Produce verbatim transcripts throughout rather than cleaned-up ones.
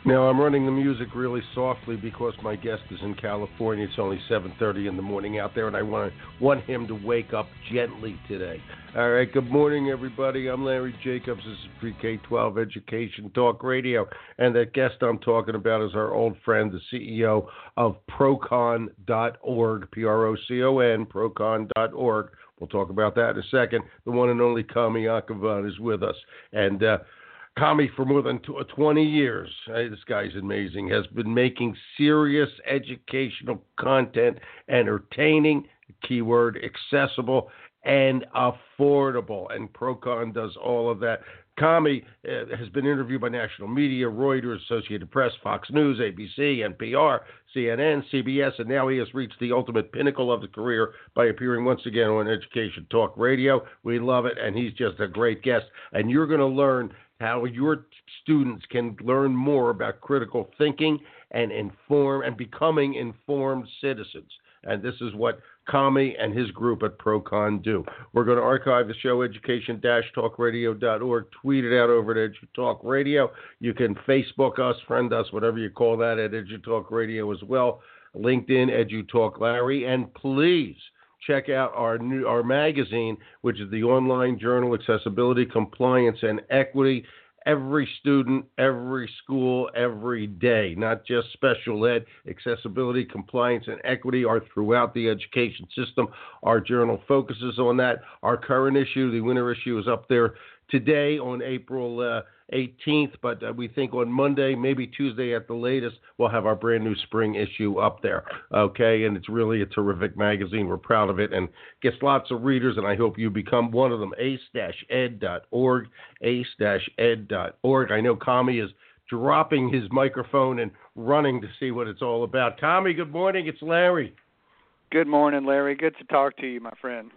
Now, I'm running the music really softly because my guest is in California. It's only seven thirty in the morning out there, and I want want him to wake up gently today. All right, good morning, everybody. I'm Larry Jacobs. This is Pre-K twelve Education Talk Radio, and the guest I'm talking about is our old friend, the C E O of Procon dot org, P R O C O N, Procon dot org. We'll talk about that in a second. The one and only Kami Akhavan is with us, and uh, Kami, for more than twenty years, hey, this guy's amazing, has been making serious educational content, entertaining, keyword, accessible, and affordable. And Procon does all of that. Kami uh, has been interviewed by national media, Reuters, Associated Press, Fox News, A B C, N P R, C N N, C B S, and now he has reached the ultimate pinnacle of his career by appearing once again on Education Talk Radio. We love it, and he's just a great guest. And you're going to learn how your students can learn more about critical thinking and inform and becoming informed citizens. And this is what Kami and his group at Procon do. We're going to archive the show, education dash talk radio dot org. Tweet it out over at EduTalk Radio. You can Facebook us, friend us, whatever you call that, at EduTalk Radio as well. LinkedIn, EduTalk Larry. And please check out our new our magazine, which is the online journal, Accessibility, Compliance, and Equity. Every student, every school, every day, not just special ed. Accessibility, compliance, and equity are throughout the education system. Our journal focuses on that. Our current issue, the winter issue, is up there today on April uh, eighteenth, but uh, we think on Monday, maybe Tuesday at the latest, we'll have our brand new spring issue up there. Okay, and it's really a terrific magazine. We're proud of it and gets lots of readers, and I hope you become one of them. ace dash ed dot org, ace dash ed dot org. I know Kami is dropping his microphone and running to see what it's all about. Kami, good morning. It's Larry. Good morning, Larry. Good to talk to you, my friend.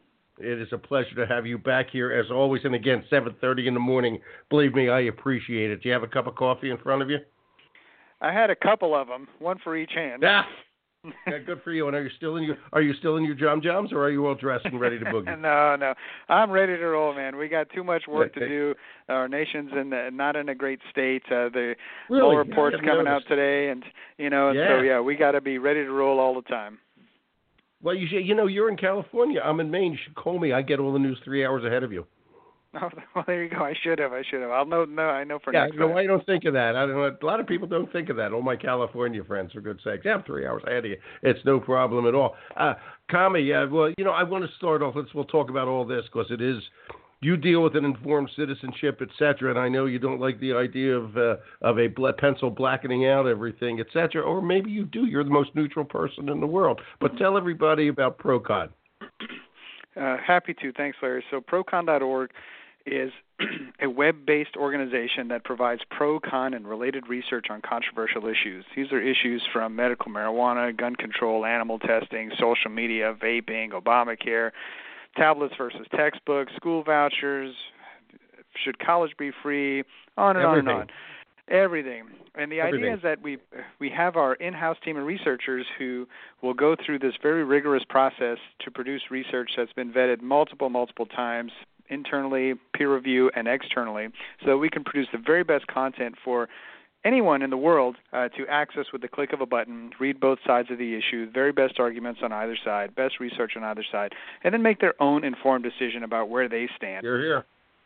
It is a pleasure to have you back here as always. And again, seven thirty in the morning. Believe me, I appreciate it. Do you have a cup of coffee in front of you? I had a couple of them, one for each hand. Ah, yeah, good for you. And are you still in your Are you still in your jom joms, or are you all dressed and ready to boogie? no, no, I'm ready to roll, man. We got too much work to do. Our nation's in the, not in a great state. Uh, the really? poll report's coming noticed. out today, and you know, and yeah. so yeah, we got to be ready to roll all the time. Well, you should, you know, you're in California. I'm in Maine. You should call me. I get all the news three hours ahead of you. Oh, well, there you go. I should have. I should have. I'll know. No, I know for yeah, next no, time. I don't think of that. I don't know. A lot of people don't think of that. All my California friends, for good sakes, I'm three hours ahead of you. It's no problem at all. Uh, Kami, uh, well, you know, I want to start off. Let's we'll talk about all this because it is. You deal with an informed citizenship, et cetera, and I know you don't like the idea of uh, of a bl- pencil blackening out everything, et cetera, or maybe you do. You're the most neutral person in the world. But tell everybody about Procon. Uh, happy to. Thanks, Larry. So Procon dot org is a web-based organization that provides pro, con, and related research on controversial issues. These are issues from medical marijuana, gun control, animal testing, social media, vaping, Obamacare, tablets versus textbooks, school vouchers, should college be free, on and Everything. on and on. Everything. And the Everything. idea is that we we have our in-house team of researchers who will go through this very rigorous process to produce research that's been vetted multiple, multiple times, internally, peer review, and externally, so that we can produce the very best content for anyone in the world uh, to access with the click of a button, read both sides of the issue, very best arguments on either side, best research on either side, and then make their own informed decision about where they stand. You're here.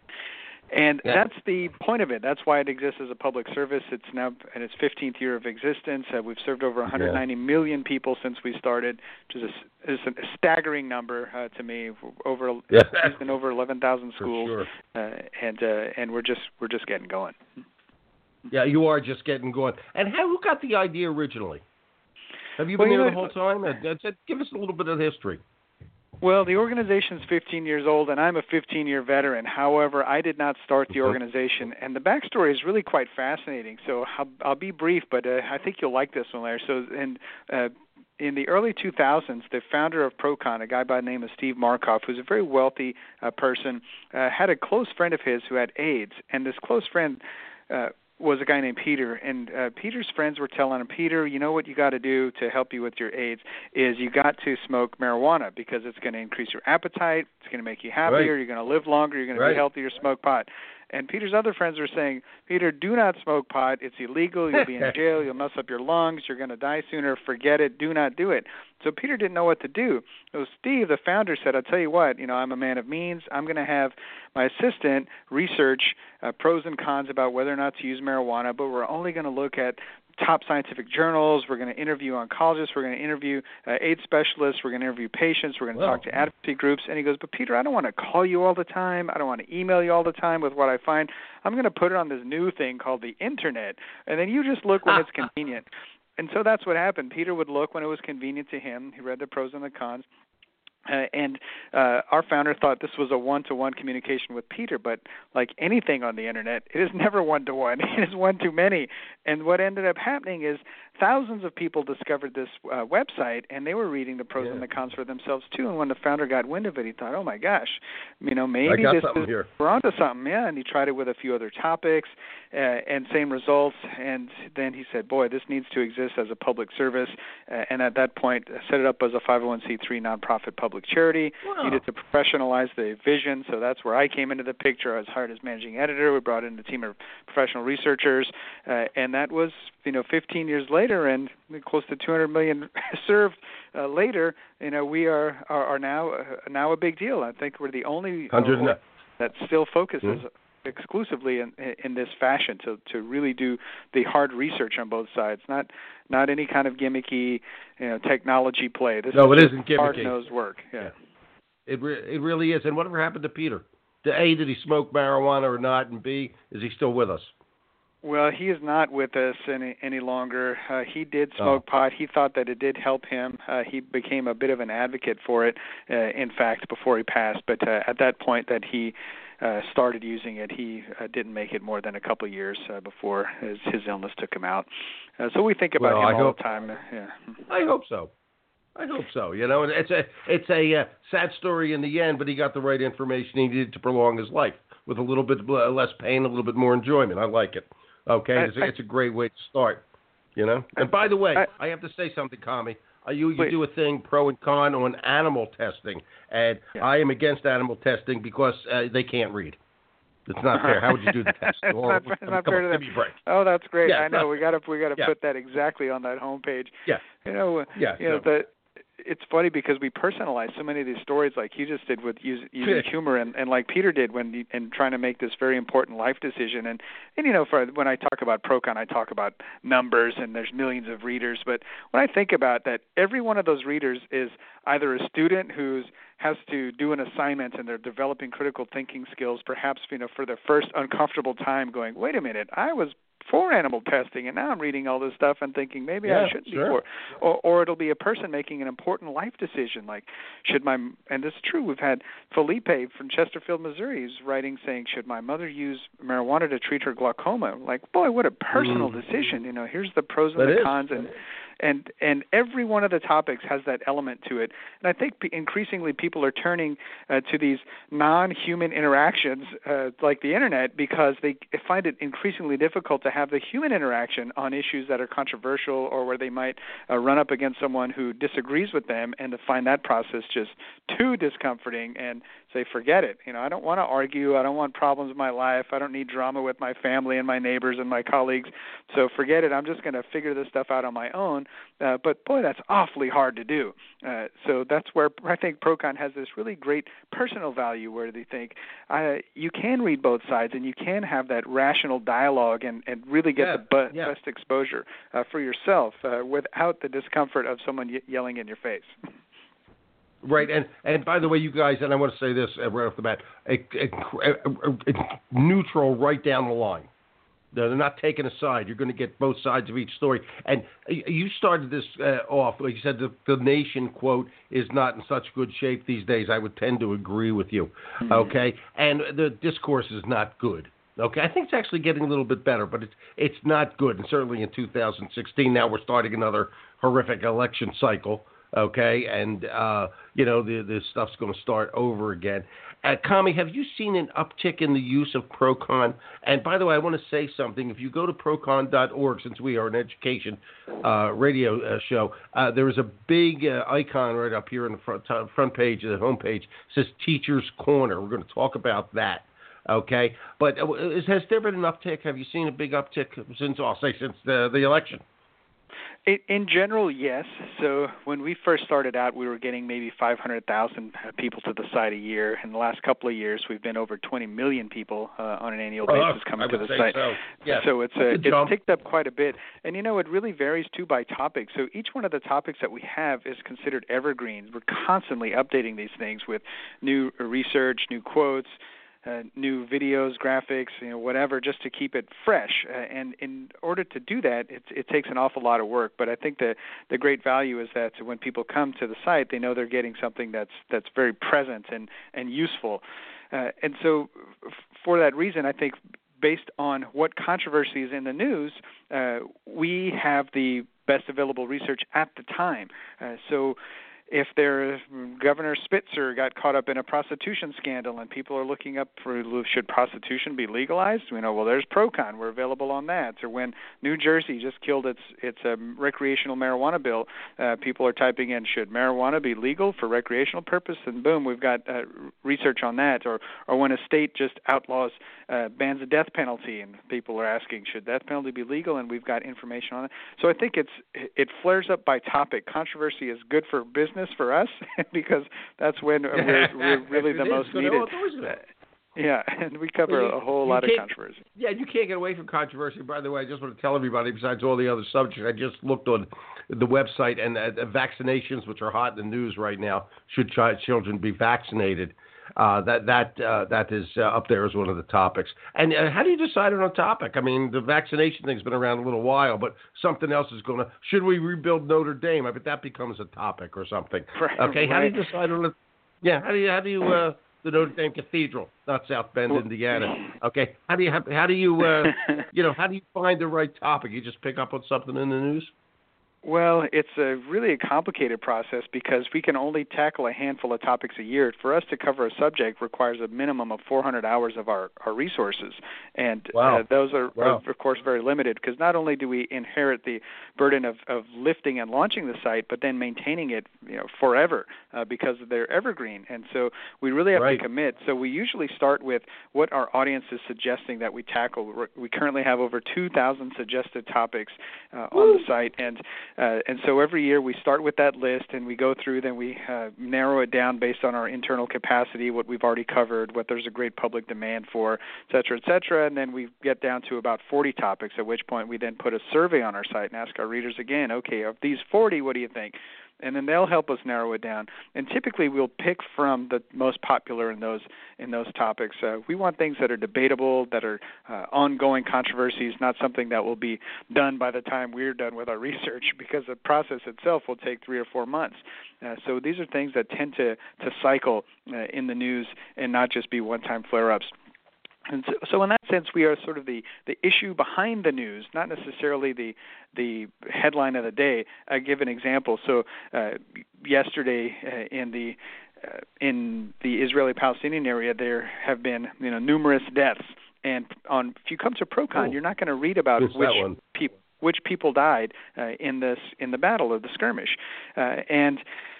And yeah. that's the point of it. That's why it exists as a public service. It's now in its fifteenth year of existence. Uh, we've served over one hundred ninety yeah. million people since we started, which is a, is a staggering number uh, to me. Over yeah. it's been over eleven thousand schools, sure. uh, and uh, and we're just we're just getting going. Yeah, you are just getting going. And how, who got the idea originally? Have you well, been you there know, the whole time? Uh, give us a little bit of history. Well, the organization's fifteen years old, and I'm a fifteen-year veteran. However, I did not start the organization, and the backstory is really quite fascinating. So I'll, I'll be brief, but uh, I think you'll like this one, Larry. So in, uh, in the early two thousands, the founder of Procon, a guy by the name of Steve Markoff, who's a very wealthy uh, person, uh, had a close friend of his who had AIDS, and this close friend uh, was a guy named Peter, and uh, Peter's friends were telling him, Peter, you know what you got to do to help you with your AIDS is you got to smoke marijuana because it's going to increase your appetite, it's going to make you happier, right. you're going to live longer, you're going right. to be healthier, smoke pot. And Peter's other friends were saying, Peter, do not smoke pot. It's illegal. You'll be in jail. You'll mess up your lungs. You're going to die sooner. Forget it. Do not do it. So Peter didn't know what to do. So Steve, the founder, said, I'll tell you what, you know, I'm a man of means. I'm going to have my assistant research uh, pros and cons about whether or not to use marijuana, but we're only going to look at top scientific journals. We're going to interview oncologists. We're going to interview uh, AIDS specialists. We're going to interview patients. We're going to Well. talk to advocacy groups. And he goes, but Peter, I don't want to call you all the time. I don't want to email you all the time with what I find. I'm going to put it on this new thing called the Internet, and then you just look when it's convenient. And so that's what happened. Peter would look when it was convenient to him. He read the pros and the cons. Uh, and uh, our founder thought this was a one-to-one communication with Peter, but like anything on the Internet, it is never one-to-one. It is one too many. And what ended up happening is thousands of people discovered this uh, website, and they were reading the pros yeah. and the cons for themselves too. And when the founder got wind of it, he thought, "Oh my gosh, you know, maybe this is here. we're onto something." Yeah, and he tried it with a few other topics, uh, and same results. And then he said, "Boy, this needs to exist as a public service." Uh, and at that point, uh, set it up as a five oh one c three nonprofit public charity. Wow. Needed to professionalize the vision, so that's where I came into the picture. I was hired as managing editor. We brought in a team of professional researchers, uh, and that was, you know, fifteen years later, and close to two hundred million served uh, later. You know, we are are, are now uh, now a big deal. I think we're the only uh, that still focuses mm-hmm. exclusively in in this fashion to to really do the hard research on both sides, not not any kind of gimmicky, you know, technology play. This no, is it isn't gimmicky. Hard-nosed work. Yeah. yeah. It re- it really is. And whatever happened to Peter? A, did he smoke marijuana or not? And B, is he still with us? Well, he is not with us any any longer. Uh, he did smoke oh. pot. He thought that it did help him. Uh, he became a bit of an advocate for it, uh, in fact, before he passed. But uh, at that point that he uh, started using it, he uh, didn't make it more than a couple of years uh, before his, his illness took him out. Uh, so we think about well, him I all hope, the time. Yeah. I hope so. I hope so. You know, and it's a it's a uh, sad story in the end, but he got the right information he needed to prolong his life with a little bit less pain, a little bit more enjoyment. I like it. Okay, I, it's, a, I, it's a great way to start. You know. And by the way, I, I have to say something, Kami. Uh, you you please. do a thing pro and con on animal testing, and yeah. I am against animal testing because uh, they can't read. It's not fair. How would you do the test? it's or, not, it's not fair on, to give them. me a break. Oh, that's great. Yeah, I know. no. We got to we got to yeah. put that exactly on that homepage. Yeah. You know. Yeah. You know so. the. It's funny because we personalize so many of these stories, like you just did with use, using humor, and, and like Peter did when and trying to make this very important life decision. And and you know, for when I talk about Procon, I talk about numbers, and there's millions of readers. But when I think about that, every one of those readers is either a student who's has to do an assignment and they're developing critical thinking skills, perhaps, you know, for the first uncomfortable time, going, wait a minute, I was for animal testing, and now I'm reading all this stuff and thinking maybe yeah, I shouldn't sure. be for. Or, or it'll be a person making an important life decision, like should my and this is true. We've had Felipe from Chesterfield, Missouri, who's writing saying, should my mother use marijuana to treat her glaucoma? Like, boy, what a personal mm. decision. You know, here's the pros and that the is. cons, and and and every one of the topics has that element to it. And I think increasingly people are turning uh, to these non-human interactions uh, like the Internet because they find it increasingly difficult to have the human interaction on issues that are controversial or where they might uh, run up against someone who disagrees with them, and to find that process just too discomforting and say, forget it. You know, I don't want to argue. I don't want problems in my life. I don't need drama with my family and my neighbors and my colleagues. So forget it. I'm just going to figure this stuff out on my own. Uh, but, boy, that's awfully hard to do. Uh, so that's where I think Procon has this really great personal value where they think uh, you can read both sides and you can have that rational dialogue and, and really get yeah, the bu- yeah. best exposure uh, for yourself uh, without the discomfort of someone ye- yelling in your face. Right, and and by the way, you guys, and I want to say this right off the bat, a, a, a, a neutral right down the line. They're not taking a side. You're going to get both sides of each story. And you started this uh, off, like you said, the, the nation, quote, is not in such good shape these days. I would tend to agree with you, mm-hmm. okay? And the discourse is not good. Okay, I think it's actually getting a little bit better, but it's it's not good. And certainly in two thousand sixteen, now we're starting another horrific election cycle. Okay, and, uh, you know, the, this stuff's going to start over again. Uh, Kami, have you seen an uptick in the use of Procon? And, by the way, I want to say something. If you go to procon dot org, since we are an education uh, radio uh, show, uh, there is a big uh, icon right up here in the front, uh, front page, the home page, says Teacher's Corner. We're going to talk about that. Okay, but uh, is, has there been an uptick? Have you seen a big uptick since, I'll say, since the the election? In, in general, yes. So when we first started out, we were getting maybe five hundred thousand people to the site a year. In the last couple of years, we've been over twenty million people uh, on an annual basis uh, coming I to would the say site. So, yes. so it's a, a, it's ticked up quite a bit. And, you know, it really varies, too, by topic. So each one of the topics that we have is considered evergreens. We're constantly updating these things with new research, new quotes, Uh, new videos, graphics, you know, whatever, just to keep it fresh. Uh, and in order to do that, it, it takes an awful lot of work. But I think the the great value is that when people come to the site, they know they're getting something that's that's very present and and useful. Uh, and so, f- for that reason, I think based on what controversy is in the news, uh, we have the best available research at the time. Uh, so. If there, Governor Spitzer got caught up in a prostitution scandal and people are looking up for should prostitution be legalized, we know, well, there's Procon. We're available on that. Or when New Jersey just killed its its um, recreational marijuana bill, uh, people are typing in, should marijuana be legal for recreational purpose? And boom, we've got uh, research on that. Or or when a state just outlaws, uh, bans the death penalty, and people are asking, should death penalty be legal? And we've got information on it. So I think it's it flares up by topic. Controversy is good for business for us because that's when we're, we're really the most needed. Yeah, and we cover well, you, a whole lot of controversy. Yeah, you can't get away from controversy. By the way, I just want to tell everybody, besides all the other subjects, I just looked on the website, and uh, vaccinations, which are hot in the news right now, should ch- children be vaccinated? Uh, that that uh, that is uh, up there as one of the topics. And uh, how do you decide on a topic? I mean, the vaccination thing's been around a little while, but something else is going to. Should we rebuild Notre Dame? I bet that becomes a topic or something. Right, okay, right. How do you decide on it? Yeah, how do you how do you uh, the Notre Dame Cathedral, not South Bend, Indiana? Okay, how do you how do you uh, you know how do you find the right topic? You just pick up on something in the news? Well, it's a really a complicated process because we can only tackle a handful of topics a year. For us to cover a subject requires a minimum of four hundred hours of our, our resources. And wow. uh, those are, wow. are, of course, very limited because not only do we inherit the burden of, of lifting and launching the site, but then maintaining it you know, forever uh, because they're evergreen. And so we really have right. to commit. So we usually start with what our audience is suggesting that we tackle. We currently have over two thousand suggested topics uh, on the site. And Uh, and so every year we start with that list and we go through, then we uh, narrow it down based on our internal capacity, what we've already covered, what there's a great public demand for, et cetera, et cetera. And then we get down to about forty topics, at which point we then put a survey on our site and ask our readers again, okay, of these forty, what do you think? And then they'll help us narrow it down. And typically we'll pick from the most popular in those in those topics. Uh, we want things that are debatable, that are uh, ongoing controversies, not something that will be done by the time we're done with our research, because the process itself will take three or four months. Uh, so these are things that tend to, to cycle uh, in the news and not just be one-time flare-ups. And so, so in that sense, we are sort of the, the issue behind the news, not necessarily the the headline of the day. I give an example. So uh, yesterday uh, in the uh, in the Israeli-Palestinian area, there have been you know numerous deaths. And on if you come to Procon, oh. you're not going to read about Who's which people which people died uh, in this in the battle or the skirmish, uh, and.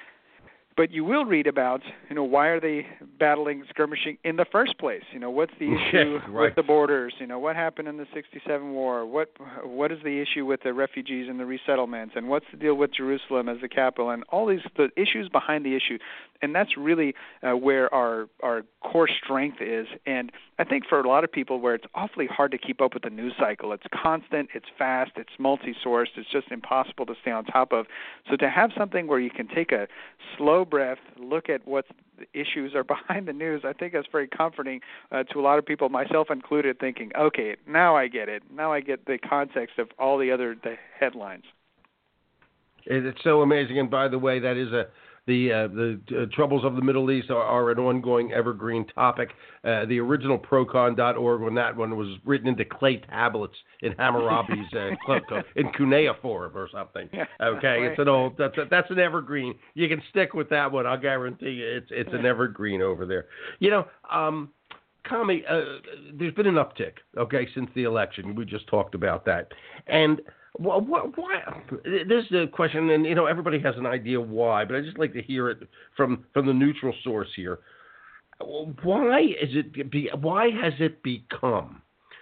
But you will read about, you know, why are they battling, skirmishing in the first place? You know, what's the issue right. with the borders? You know, what happened in the sixty-seven war? What what is the issue with the refugees and the resettlements? And what's the deal with Jerusalem as the capital? And all these the issues behind the issue. And that's really uh, where our our core strength is. And I think for a lot of people where it's awfully hard to keep up with the news cycle, it's constant, it's fast, it's multi-sourced, it's just impossible to stay on top of. So to have something where you can take a slow breath, look at what the issues are behind the news, I think that's very comforting uh, to a lot of people, myself included, thinking, okay, now I get it. Now I get the context of all the other the headlines. It's so amazing. And by the way, that is a The uh, the uh, troubles of the Middle East are, are an ongoing evergreen topic. Uh, the original Procon dot org, when that one was written into clay tablets in Hammurabi's uh, in cuneiform or something. Yeah, okay, right. It's an old that's a, that's an evergreen. You can stick with that one. I'll guarantee you, it's it's an evergreen over there. You know, um, Kami, uh, there's been an uptick. Okay, since the election, we just talked about that, and. Well, what, why? This is a question, and you know everybody has an idea why, but I just like to hear it from, from the neutral source here. why is it? Be, why has it become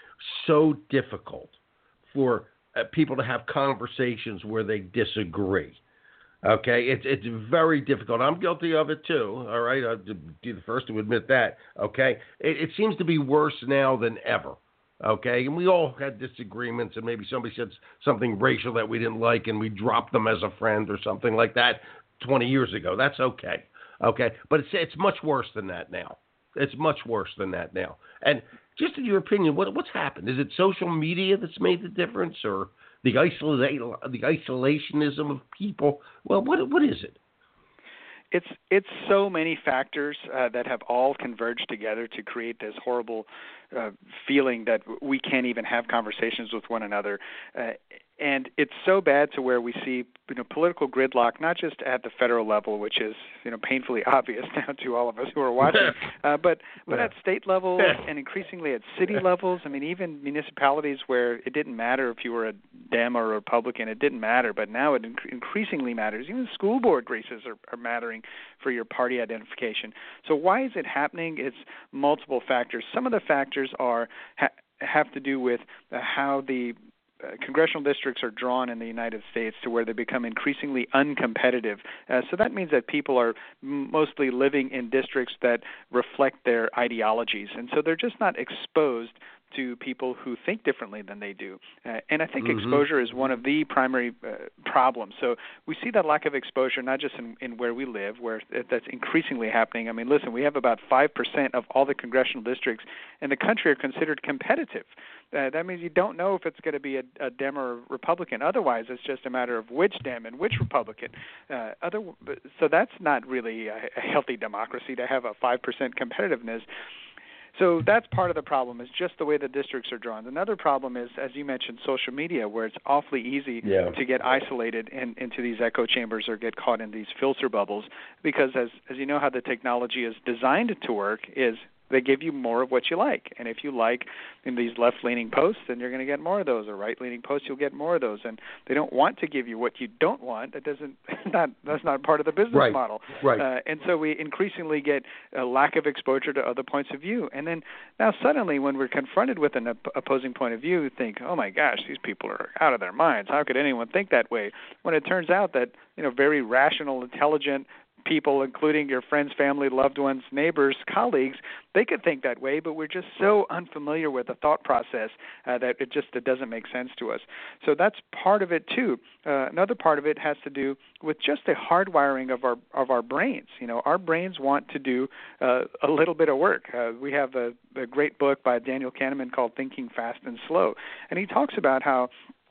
so difficult for uh, people to have conversations where they disagree? Okay, it's it's very difficult. I'm guilty of it too. All right, I'll be the first to admit that. Okay, it, it seems to be worse now than ever. Okay, and we all had disagreements, and maybe somebody said something racial that we didn't like, and we dropped them as a friend or something like that twenty years ago. That's okay. Okay, but it's it's much worse than that now. It's much worse than that now. And just in your opinion, what what's happened? Is it social media that's made the difference, or the isolate the isolationism of people? Well, what what is it? It's it's so many factors uh, that have all converged together to create this horrible uh, feeling that we can't even have conversations with one another. Uh, and it's so bad to where we see, you know, political gridlock, not just at the federal level, which is, you know, painfully obvious now to all of us who are watching, uh, but but yeah. at state level and increasingly at city levels. I mean, even municipalities where it didn't matter if you were a Dem or a Republican, it didn't matter, but now it inc- increasingly matters. Even school board races are, are mattering for your party identification. So why is it happening? It's multiple factors. Some of the factors are ha- have to do with uh, how the Uh, congressional districts are drawn in the United States to where they become increasingly uncompetitive. Uh, so that means that people are m- mostly living in districts that reflect their ideologies. And so they're just not exposed to people who think differently than they do. Uh, and I think mm-hmm. exposure is one of the primary uh, problems. So we see that lack of exposure not just in, in where we live, where that's increasingly happening. I mean, listen, we have about five percent of all the congressional districts in the country are considered competitive. Uh, that means you don't know if it's going to be a, a Dem or a Republican. Otherwise, it's just a matter of which Dem and which Republican. Uh, other, so that's not really a, a healthy democracy to have a five percent competitiveness. So that's part of the problem, is just the way the districts are drawn. Another problem is, as you mentioned, social media, where it's awfully easy yeah. to get isolated in, into these echo chambers or get caught in these filter bubbles, because as, as you know how the technology is designed to work is they give you more of what you like. And if you like in these left-leaning posts, then you're going to get more of those. Or right-leaning posts, you'll get more of those. And they don't want to give you what you don't want. That doesn't not that's not part of the business right. model. Right. Uh, and so we increasingly get a lack of exposure to other points of view. And then now suddenly when we're confronted with an op- opposing point of view, we think, oh my gosh, these people are out of their minds. How could anyone think that way? When it turns out that, you know, very rational, intelligent people, including your friends, family, loved ones, neighbors, colleagues, they could think that way, but we're just so unfamiliar with the thought process uh, that it just it doesn't make sense to us. So that's part of it too. Uh, another part of it has to do with just the hardwiring of our of our brains. You know, our brains want to do uh, a little bit of work. Uh, we have a, a great book by Daniel Kahneman called Thinking Fast and Slow, and he talks about how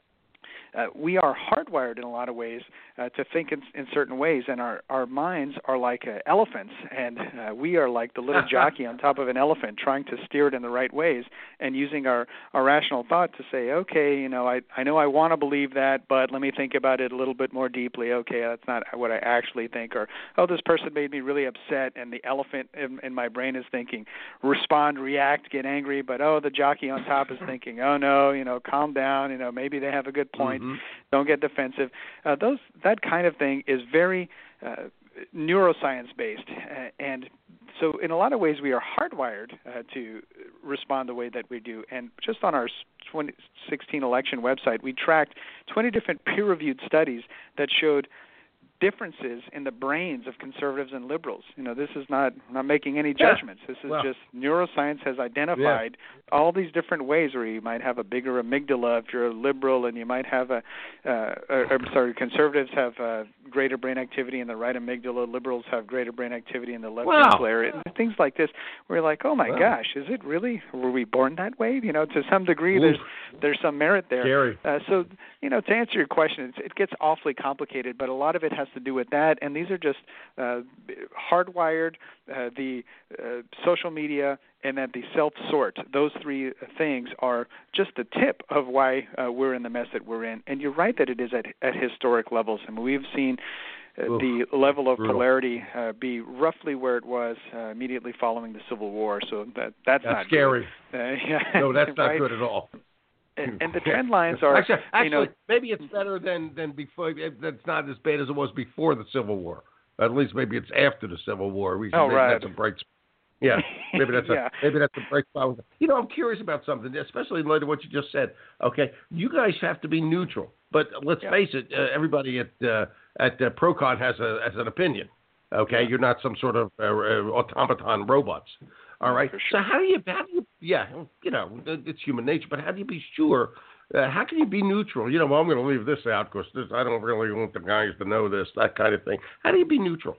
Uh, we are hardwired in a lot of ways uh, to think in, in certain ways, and our, our minds are like uh, elephants, and uh, we are like the little jockey on top of an elephant trying to steer it in the right ways and using our, our rational thought to say, okay, you know, I, I know I want to believe that, but let me think about it a little bit more deeply. Okay, that's not what I actually think. Or, oh, this person made me really upset, and the elephant in, in my brain is thinking, respond, react, get angry, but, oh, the jockey on top is thinking, oh, no, you know, calm down, you know, maybe they have a good point. Mm-hmm. Don't get defensive. Uh, those that kind of thing is very uh, neuroscience based, uh, and so in a lot of ways we are hardwired uh, to respond the way that we do. And just on our twenty sixteen election website, we tracked twenty different peer-reviewed studies that showed differences in the brains of conservatives and liberals. You know, this is not not making any judgments. This is well, just neuroscience has identified yeah. all these different ways where you might have a bigger amygdala if you're a liberal, and you might have a, uh, or, I'm sorry, conservatives have uh, greater brain activity in the right amygdala, liberals have greater brain activity in the left wow. amygdala area. And things like this, we're like, oh my wow. gosh, is it really? Were we born that way? You know, to some degree, Oof. there's there's some merit there. Scary. Uh, so, you know, to answer your question, it's, it gets awfully complicated, but a lot of it has to do with that, and these are just uh, hardwired, uh, the uh, social media, and then the self-sort. Those three things are just the tip of why uh, we're in the mess that we're in. And you're right that it is at, at historic levels. I mean, we've seen uh, Oof, the level of brutal. polarity uh, be roughly where it was uh, immediately following the Civil War. So that that's, that's not scary. Good. Uh, yeah, no, that's not right? good at all. And, and the trend lines are, actually, actually you know, maybe it's better than, than before. That's not as bad as it was before the Civil War. At least maybe it's after the Civil War. We should oh, make right. that some bright. Yeah, maybe that's yeah. a maybe that's a break. You know, I'm curious about something, especially in light of what you just said. Okay, you guys have to be neutral, but let's yeah. face it, uh, everybody at uh, at uh, Procon has a has an opinion. Okay, yeah. you're not some sort of uh, uh, automaton robots. All right. For So sure. how do you how do you yeah you know it's human nature, but how do you be sure? Uh, how can you be neutral? You know, well, I'm going to leave this out because this, I don't really want the guys to know this, that kind of thing. How do you be neutral?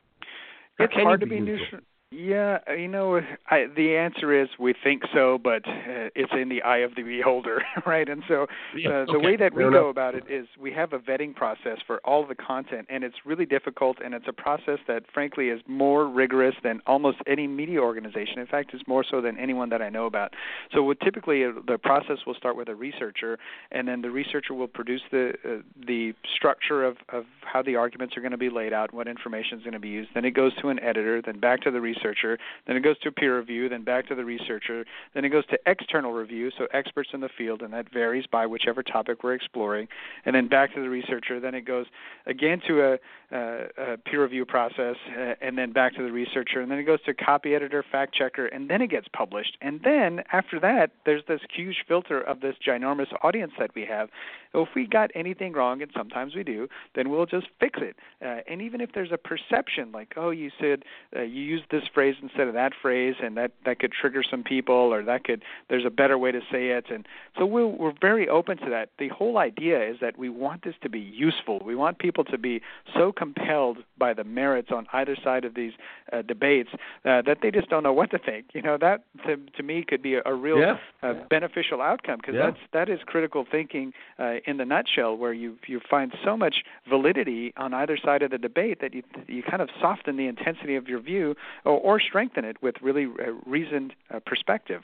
How It's can hard you to be neutral? neutral. Yeah, you know, I, the answer is we think so, but uh, it's in the eye of the beholder, right? And so Yeah, uh, okay, the way that we fair go enough. about it is we have a vetting process for all the content, and it's really difficult, and it's a process that, frankly, is more rigorous than almost any media organization. In fact, it's more so than anyone that I know about. So what typically uh, the process will start with a researcher, and then the researcher will produce the uh, the structure of, of how the arguments are going to be laid out, what information is going to be used. Then it goes to an editor, then back to the researcher. Researcher, then it goes to peer review, then back to the researcher, then it goes to external review, so experts in the field, and that varies by whichever topic we're exploring, and then back to the researcher, then it goes again to a, a, a peer review process, uh, and then back to the researcher, and then it goes to copy editor, fact checker, and then it gets published. And then after that, there's this huge filter of this ginormous audience that we have. So if we got anything wrong, and sometimes we do, then we'll just fix it. Uh, and even if there's a perception like, oh, you said uh, you used this phrase instead of that phrase, and that, that could trigger some people, or that could there's a better way to say it. And so we're, we're very open to that. The whole idea is that we want this to be useful. We want people to be so compelled by the merits on either side of these uh, debates uh, that they just don't know what to think. You know, that to, to me could be a, a real Yeah. uh, beneficial outcome, because Yeah. that's that is critical thinking uh, in the nutshell, where you you find so much validity on either side of the debate that you you kind of soften the intensity of your view, or, or strengthen it with really uh, reasoned uh, perspective.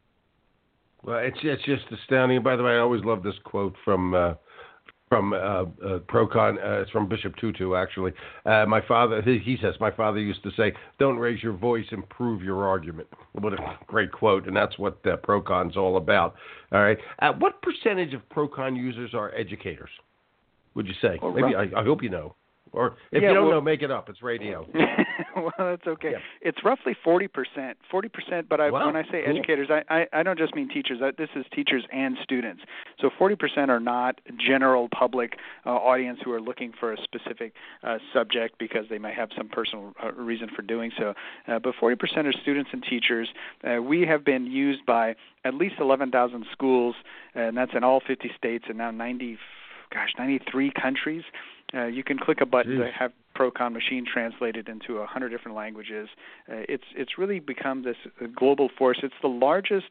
Well, it's it's just astounding. By the way, I always love this quote from uh, from uh, uh, Procon. Uh, it's from Bishop Tutu, actually. Uh, my father, he, he says, my father used to say, "Don't raise your voice, improve your argument." What a great quote, and that's what uh, Procon's all about. All right. Uh, what percentage of Procon users are educators? Would you say? Well, Maybe rough- I, I hope you know. Or if Yeah, you don't well- know, make it up. It's radio. Well, that's okay. Yeah. It's roughly forty percent. forty percent, but I, Wow, when I say cool. educators, I, I, I don't just mean teachers. I, this is teachers and students. So forty percent are not general public uh, audience who are looking for a specific uh, subject because they may have some personal uh, reason for doing so. Uh, but forty percent are students and teachers. Uh, we have been used by at least eleven thousand schools, and that's in all fifty states and now ninety, gosh, ninety-three countries. Uh, you can click a button Jeez. to have Procon Machine translated into a hundred different languages. Uh, it's it's really become this uh, global force. It's the largest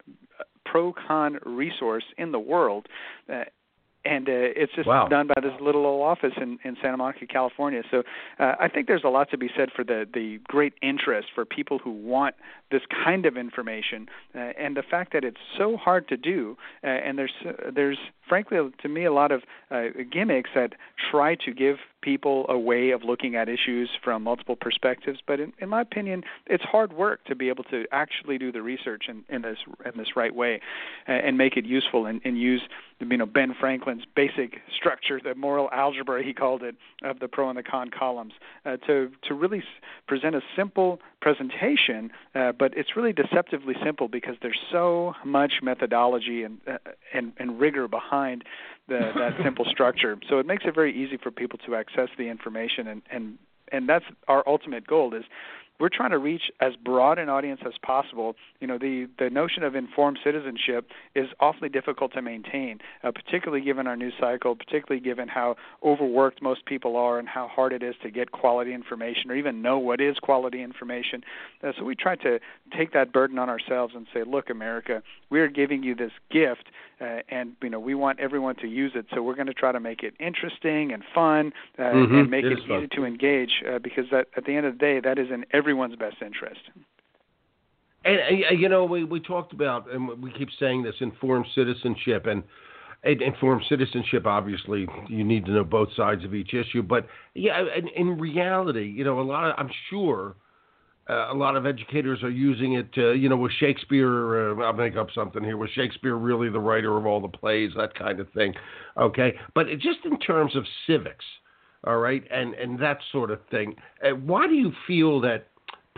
Procon resource in the world. Uh, And uh, it's just Wow. done by this little old office in, in Santa Monica, California. So uh, I think there's a lot to be said for the, the great interest for people who want this kind of information, uh, and the fact that it's so hard to do. Uh, and there's, uh, there's frankly, to me, a lot of uh, gimmicks that try to give people a way of looking at issues from multiple perspectives. But in, in my opinion, it's hard work to be able to actually do the research in, in this in this right way, uh, and make it useful, and, and use you know Ben Franklin's basic structure, the moral algebra he called it, of the pro and the con columns, uh, to to really s- present a simple presentation. Uh, but it's really deceptively simple because there's so much methodology and uh, and, and rigor behind the, that simple structure. So it makes it very easy for people to access the information, and, and, and that's our ultimate goal is we're trying to reach as broad an audience as possible. You know, the, the notion of informed citizenship is awfully difficult to maintain, uh, particularly given our news cycle, particularly given how overworked most people are and how hard it is to get quality information or even know what is quality information. Uh, so we try to take that burden on ourselves and say, look, America, we're giving you this gift, uh, and, you know, we want everyone to use it. So we're going to try to make it interesting and fun, uh, Mm-hmm. and make It it, is easy fun. to engage, uh, because that, at the end of the day, that is in everyone's best interest. And, uh, you know, we, we talked about, and we keep saying this, informed citizenship. And, and informed citizenship, obviously, you need to know both sides of each issue. But, yeah, in, in reality, you know, a lot of, I'm sure uh, a lot of educators are using it to, you know, was Shakespeare, uh, I'll make up something here, was Shakespeare really the writer of all the plays, that kind of thing. Okay. But it, just in terms of civics, all right, and, and that sort of thing, uh, why do you feel that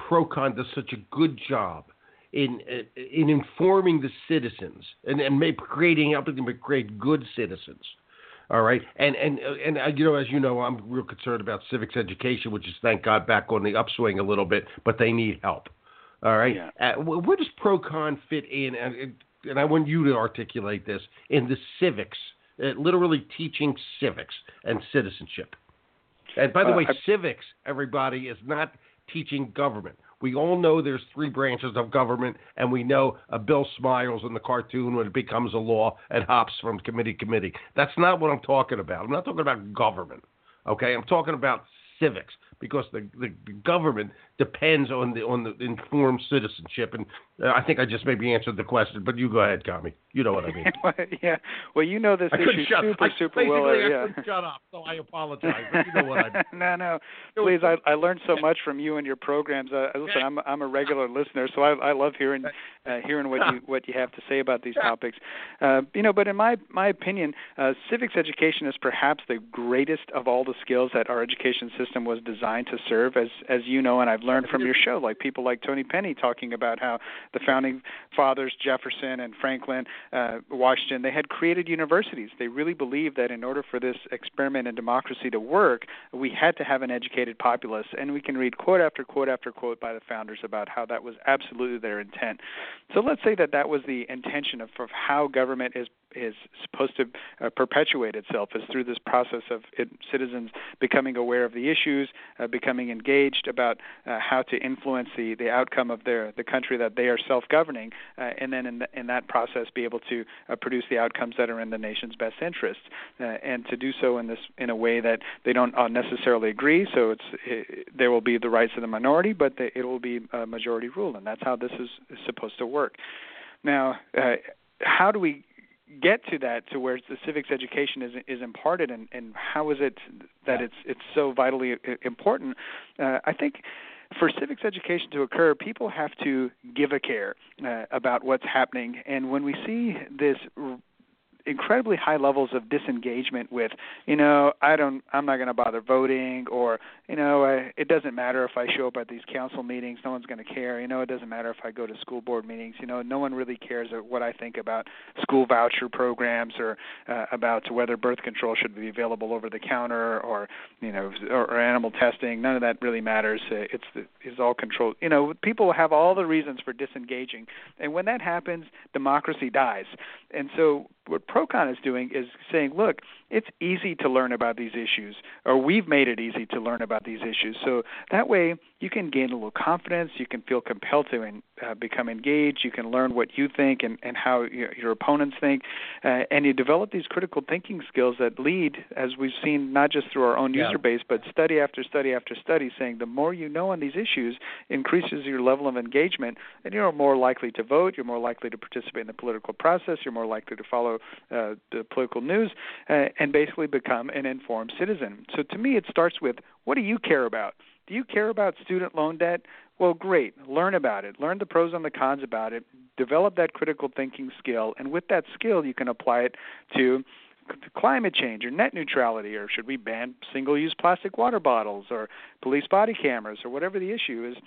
ProCon does such a good job in in informing the citizens and, and maybe creating, helping them to create good citizens. All right, and and and uh, you know, as you know, I'm real concerned about civics education, which is, thank God, back on the upswing a little bit, but they need help. All right, yeah. uh, where does ProCon fit in? And, and I want you to articulate this in the civics, uh, literally teaching civics and citizenship. And by the uh, way, I... civics, everybody, is not teaching government. We all know there's three branches of government, and we know uh, Bill smiles in the cartoon when it becomes a law and hops from committee to committee. That's not what I'm talking about. I'm not talking about government, okay? I'm talking about civics, because the, the, the government depends on the on the informed citizenship. And uh, I think I just maybe answered the question, but you go ahead, Kami. You know what I mean. Yeah. Well, you know this I issue shut, super, I, super well. I yeah. couldn't shut up, so I apologize. But you know what I mean. no, no. Please, I, I learned so much from you and your programs. Uh, listen, I'm I'm a regular listener, so I, I love hearing uh, hearing what you what you have to say about these topics. Uh, you know, but in my my opinion, uh, civics education is perhaps the greatest of all the skills that our education system was designed to serve. As as you know, and I've learned from your show, like people like Tony Penny talking about how the founding fathers, Jefferson and Franklin, uh, Washington, they had created universities. They really believed that in order for this experiment in democracy to work, we had to have an educated populace. And we can read quote after quote after quote by the founders about how that was absolutely their intent. So let's say that that was the intention of, of how government is is supposed to uh, perpetuate itself, is through this process of it, citizens becoming aware of the issues, uh, becoming engaged about uh, how to influence the, the outcome of their the country that they are self-governing, uh, and then in, the, in that process be able to uh, produce the outcomes that are in the nation's best interests, uh, and to do so in this in a way that they don't uh, necessarily agree. So it's it, there will be the rights of the minority, but the, it will be a majority rule, and that's how this is, is supposed to work. Now, uh, how do we get to that, to where the civics education is is imparted, and, and how is it that yeah. it's it's so vitally important? Uh, I think for civics education to occur, people have to give a care uh, about what's happening, and when we see this r- incredibly high levels of disengagement with, you know, I don't, I'm not going to bother voting, or, you know, I, it doesn't matter if I show up at these council meetings, no one's going to care. You know, it doesn't matter if I go to school board meetings. You know, no one really cares what I think about school voucher programs, or uh, about whether birth control should be available over the counter, or, you know, or, or animal testing. None of that really matters. Uh, it's the, it's all controlled. You know, people have all the reasons for disengaging, and when that happens, democracy dies. And so what ProCon is doing is saying, look, it's easy to learn about these issues, or we've made it easy to learn about these issues. So that way you can gain a little confidence, you can feel compelled to and, uh, become engaged, you can learn what you think and, and how your, your opponents think, uh, and you develop these critical thinking skills that lead, as we've seen, not just through our own yeah. user base, but study after study after study, saying the more you know on these issues increases your level of engagement, and you're more likely to vote, you're more likely to participate in the political process, you're more likely to follow uh, the political news, uh, and basically become an informed citizen. So to me, it starts with, what do you care about? Do you care about student loan debt? Well, great. Learn about it. Learn the pros and the cons about it. Develop that critical thinking skill, and with that skill, you can apply it to climate change or net neutrality, or should we ban single-use plastic water bottles, or police body cameras, or whatever the issue is.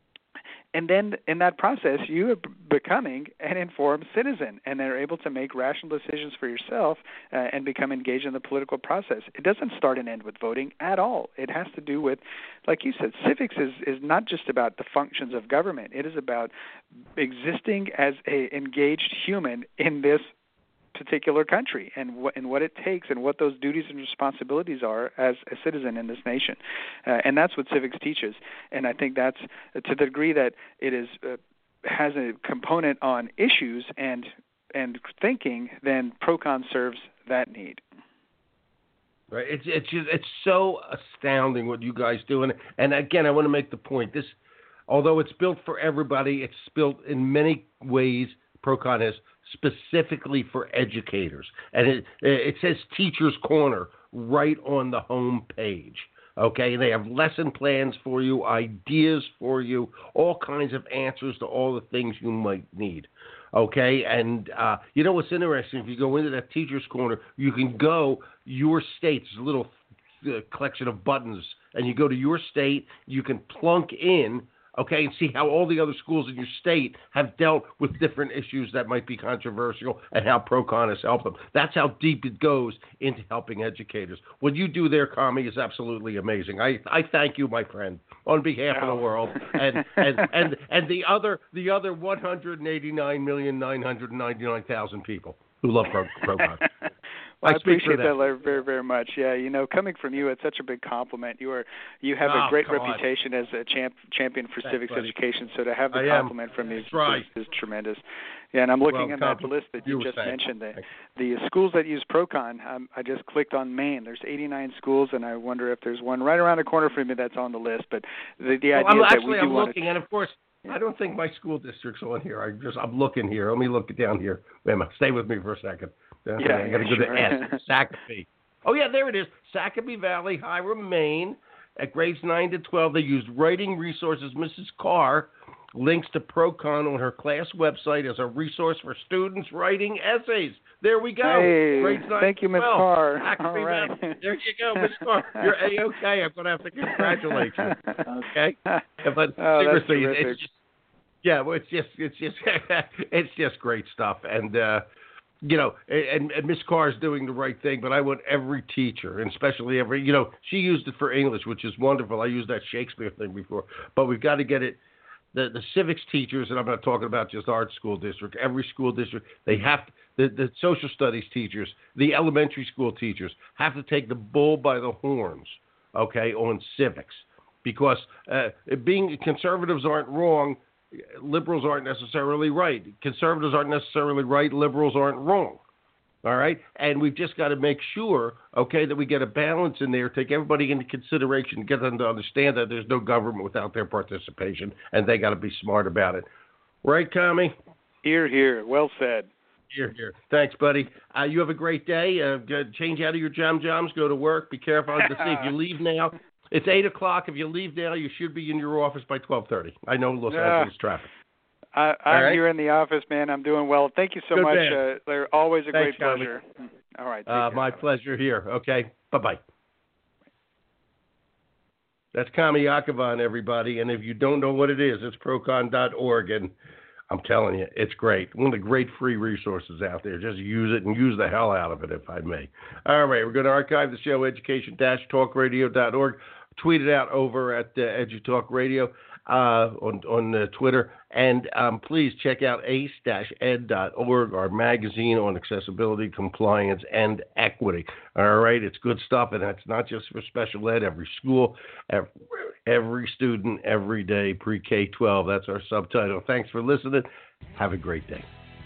And then in that process, you are becoming an informed citizen, and they're able to make rational decisions for yourself uh, and become engaged in the political process. It doesn't start and end with voting at all. It has to do with, like you said, civics is, is not just about the functions of government. It is about existing as an engaged human in this particular country, and what and what it takes, and what those duties and responsibilities are as a citizen in this nation, uh, and that's what civics teaches. And I think that's uh, to the degree that it is uh, has a component on issues and and thinking, then ProCon serves that need. Right. It's it's just, it's so astounding what you guys do, and and again, I want to make the point. This, although it's built for everybody, it's built in many ways. ProCon is specifically for educators, and it it says Teacher's Corner right on the home page. Okay, they have lesson plans for you, ideas for you, all kinds of answers to all the things you might need. Okay, and uh, you know what's interesting? If you go into that Teacher's Corner, you can go your state's a little uh, collection of buttons, and you go to your state. You can plunk in okay, and see how all the other schools in your state have dealt with different issues that might be controversial and how ProCon has helped them. That's how deep it goes into helping educators. What you do there, Kami, is absolutely amazing. I, I thank you, my friend, on behalf of the world and, and, and, and the other the other one hundred eighty-nine million nine hundred ninety-nine thousand people who love Pro, ProCon. Well, I, I appreciate that, Larry, very, very much. Yeah, you know, coming from you, it's such a big compliment. You are, you have oh, a great reputation on. as a champ, champion for Thanks, civics buddy. education. So to have the I compliment am. from you is, right. is, is tremendous. Yeah, and I'm looking well, at that list that you, you just saying. mentioned. The, the schools that use ProCon, um, I just clicked on Maine. There's eighty-nine schools, and I wonder if there's one right around the corner from me that's on the list. But the, the well, idea I'm, that actually, we do I'm want looking, to, and of course, I don't think my school district's on here. I just I'm looking here. Let me look down here. Wait a minute. Stay with me for a second. Yeah, I got to yeah, go sure. to S. Sacabee. Oh yeah, there it is. Sacabee Valley, Hiram, Maine. At grades nine to twelve, they used writing resources. Missus Carr links to ProCon on her class website as a resource for students writing essays. There we go. Hey, grades nine thank to you, Miz twelve. Carr. Sacabee All right. Valley. There you go, Miz Carr. You're A-okay. I'm going to have to congratulate you. Okay, but oh, seriously, that's it's just. Yeah, well, it's just it's just it's just great stuff, and uh, you know, and, and Miss Carr is doing the right thing. But I want every teacher, and especially every, you know, she used it for English, which is wonderful. I used that Shakespeare thing before, but we've got to get it. The the civics teachers, and I'm not talking about just our school district. Every school district, they have to, the the social studies teachers, the elementary school teachers have to take the bull by the horns, okay, on civics, because uh, being conservatives aren't wrong. Liberals aren't necessarily right. Conservatives aren't necessarily right. Liberals aren't wrong. All right? And we've just got to make sure, okay, that we get a balance in there, take everybody into consideration, get them to understand that there's no government without their participation, and they got to be smart about it. Right, Kami? Here, here. Well said. Here, here. Thanks, buddy. Uh, you have a great day. Uh, change out of your jam-jams. Go to work. Be careful. To see if you leave now. It's eight o'clock. If you leave now, you should be in your office by twelve thirty. I know Los yeah. Angeles traffic. I, I'm right? here in the office, man. I'm doing well. Thank you so Good much, man. uh, Larry. Always a Thanks, great pleasure. Kami. All right. Uh, my pleasure here. Okay. Bye-bye. That's Kami Akavan, everybody. And if you don't know what it is, it's procon dot org. And I'm telling you, it's great. One of the great free resources out there. Just use it and use the hell out of it, if I may. All right. We're going to archive the show, education dash talk radio dot org. Tweet it out over at uh, EduTalk Radio uh, on, on uh, Twitter. And um, please check out ace dash ed dot org, our magazine on accessibility, compliance, and equity. All right, it's good stuff, and that's not just for special ed. Every school, every, every student, every day, pre-K twelve. That's our subtitle. Thanks for listening. Have a great day.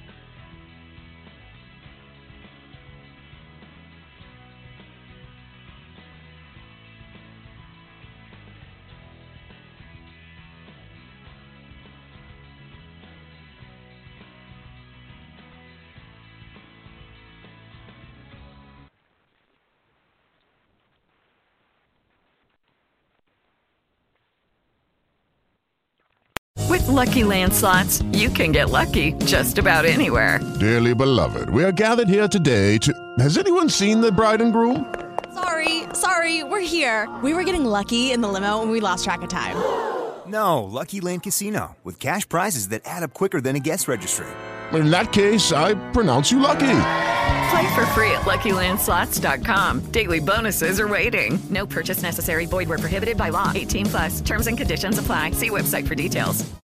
With Lucky Land Slots, you can get lucky just about anywhere. Dearly beloved, we are gathered here today to... Has anyone seen the bride and groom? Sorry, sorry, we're here. We were getting lucky in the limo and we lost track of time. No, Lucky Land Casino, with cash prizes that add up quicker than a guest registry. In that case, I pronounce you lucky. Play for free at lucky land slots dot com. Daily bonuses are waiting. No purchase necessary. Void where prohibited by law. eighteen plus. Terms and conditions apply. See website for details.